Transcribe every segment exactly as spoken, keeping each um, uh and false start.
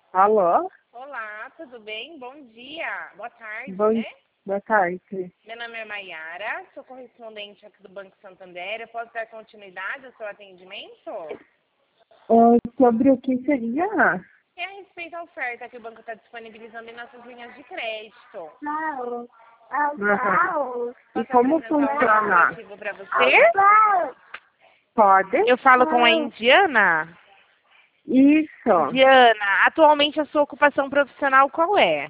Alô? Olá, tudo bem? Bom dia. Boa tarde, Bom, né? boa tarde. Meu nome é Maiara, sou correspondente aqui do Banco Santander. Eu posso dar continuidade ao seu atendimento? Ah, sobre o que seria? É a respeito à oferta que o banco está disponibilizando em nossas linhas de crédito. Aham. E Posso como apresentar o funciona? motivo para você? Pode? Eu falo com a Indiana. Isso. Indiana, atualmente a sua ocupação profissional qual é?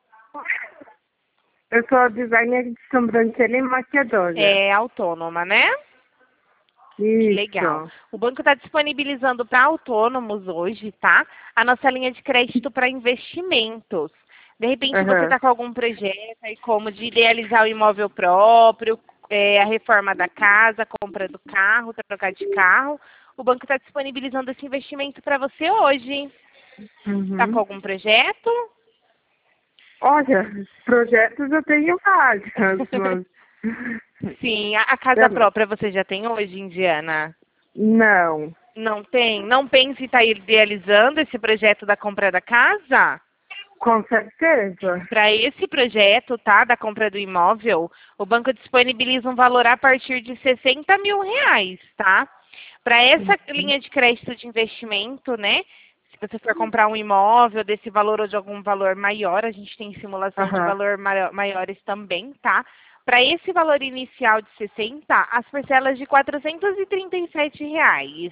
Eu sou designer de sobrancelha e maquiadora. É autônoma, né? Que legal. Isso. O banco está disponibilizando para autônomos hoje, tá? A nossa linha de crédito para investimentos. De repente você Aham. está com algum projeto aí como de idealizar o imóvel próprio, é, a reforma da casa, a compra do carro, trocar de carro. O banco está disponibilizando esse investimento para você hoje. Está com Uhum. algum projeto? Olha, projetos eu tenho vários, mas... Sim, a, a casa própria você já tem hoje, Indiana? Não. Não tem? Não pense em estar idealizando esse projeto da compra da casa? Com certeza. Para esse projeto, tá, da compra do imóvel, o banco disponibiliza um valor a partir de sessenta mil reais, tá? Para essa linha de crédito de investimento, né? Se você for comprar um imóvel desse valor ou de algum valor maior, a gente tem simulação de Aham. valor mai- maiores também, tá? Para esse valor inicial de sessenta, as parcelas de quatrocentos e trinta e sete reais.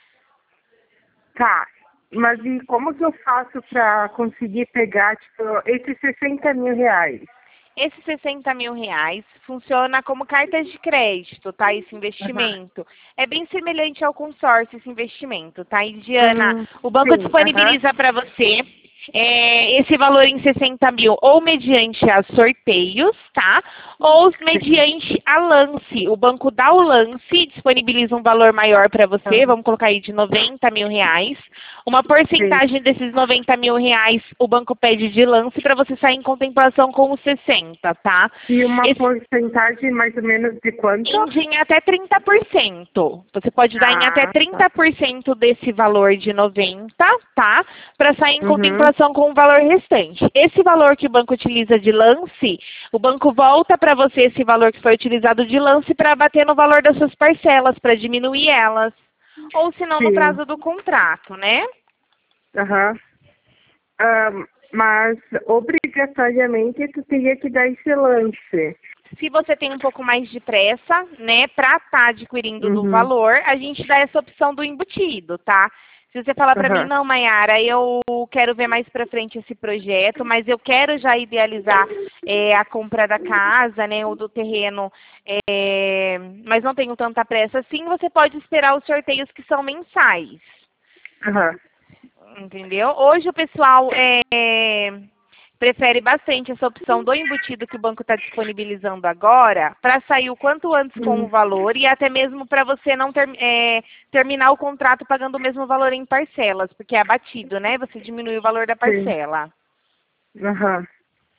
Tá, mas e como que eu faço para conseguir pegar, tipo, esses sessenta mil reais? Esses sessenta mil reais funciona como cartas de crédito, tá? Esse Aham. investimento. É bem semelhante ao consórcio esse investimento, tá? Indiana, Hum, o banco sim, aham. disponibiliza para você é, esse valor em sessenta mil ou mediante a sorteios, tá? Ou Sim. mediante a lance. O banco dá o lance, disponibiliza um valor maior para você, Aham. vamos colocar aí de noventa mil reais. Uma Sim. porcentagem desses noventa mil reais o banco pede de lance para você sair em contemplação com os sessenta, tá? E uma Esse porcentagem mais ou menos de quanto? em em até trinta por cento. Você pode dar em até Ah, tá. trinta por cento desse valor de noventa, tá? Para sair em Uhum. contemplação com o valor restante. Esse valor que o banco utiliza de lance, o banco volta para você esse valor que foi utilizado de lance para bater no valor das suas parcelas, para diminuir elas. Ou se não, no Sim. prazo do contrato, né? Aham. Ahn, mas obrigatoriamente tu teria que dar esse lance. Se você tem um pouco mais de pressa, né, para estar adquirindo do Uhum. valor, a gente dá essa opção do embutido, tá? Se você falar para mim, Aham. não, Maiara, eu quero ver mais para frente esse projeto, mas eu quero já idealizar é, a compra da casa, né, ou do terreno, é, mas não tenho tanta pressa assim, você pode esperar os sorteios que são mensais. Aham. Entendeu? Hoje o pessoal é, prefere bastante essa opção do embutido que o banco está disponibilizando agora, para sair o quanto antes com o Hum, valor e até mesmo para você não ter, é, terminar o contrato pagando o mesmo valor em parcelas, porque é abatido, né? Você diminui o valor da sim. parcela. Aham.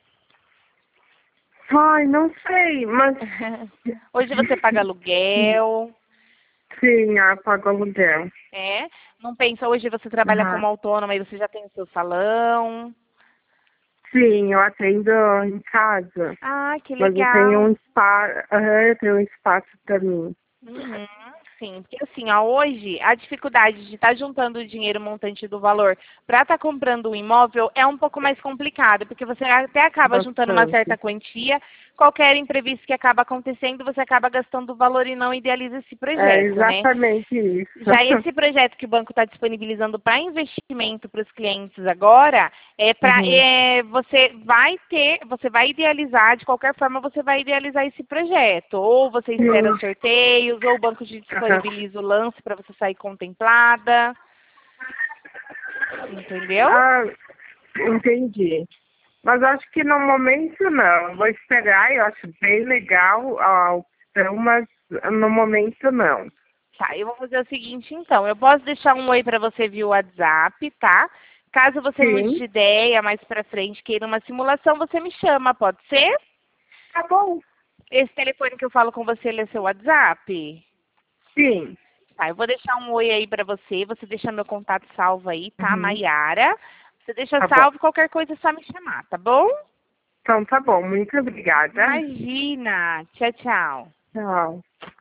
Ai, não sei, mas Hoje você paga aluguel, sim, ah, pago aluguel. é? Não pensa, hoje você trabalha Aham. como autônoma e você já tem o seu salão. Sim, eu atendo em casa, Ah, que mas eu tenho legal. um espaço, eu tenho um espaço para mim. Uhum, sim, porque assim, ó, hoje a dificuldade de estar juntando o dinheiro montante do valor para estar comprando um imóvel é um pouco mais complicado, porque você até acaba juntando uma certa Bastante. quantia, qualquer imprevisto que acaba acontecendo, você acaba gastando o valor e não idealiza esse É projeto, né? exatamente isso. Já esse projeto que o banco está disponibilizando para investimento para os clientes agora, é para Uhum. é, você vai ter, você vai idealizar, de qualquer forma você vai idealizar esse projeto. Ou você espera os Sim. sorteios, ou o banco te Aham. disponibiliza o lance para você sair contemplada. Entendeu? Ah, entendi. Mas acho que no momento não. Vou esperar, eu acho bem legal a opção, mas no momento não. Tá, eu vou fazer o seguinte então, eu posso deixar um oi para você via WhatsApp, tá? Caso você mude Sim, de ideia mais para frente, queira uma simulação, você me chama, pode ser? tá bom. Esse telefone que eu falo com você, ele é seu WhatsApp? Sim. Tá, eu vou deixar um oi aí pra você. Você deixa meu contato salvo aí, tá? Uhum. Maiara. Você deixa Tá salvo, bom. qualquer coisa é só me chamar, tá bom? Então tá bom, muito obrigada. Imagina. Tchau, tchau. Tchau.